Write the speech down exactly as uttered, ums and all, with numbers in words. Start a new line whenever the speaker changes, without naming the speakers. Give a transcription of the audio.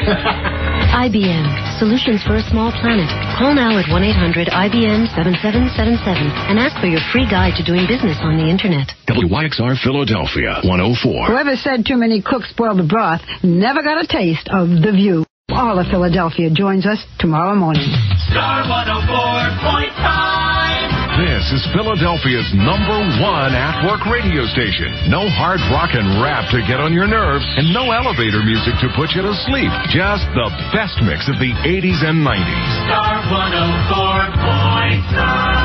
I B M, solutions for a small planet. Call now at one eight hundred I B M seven seven seven seven and ask for your free guide to doing business on the Internet.
W Y X R Philadelphia, one oh four.
Whoever said too many cooks spoil the broth never got a taste of The View. All of Philadelphia joins us tomorrow morning.
Star one oh four point five.
This is Philadelphia's number one at-work radio station. No hard rock and rap to get on your nerves, and no elevator music to put you to sleep. Just the best mix of the eighties and nineties.
Star one oh four point five.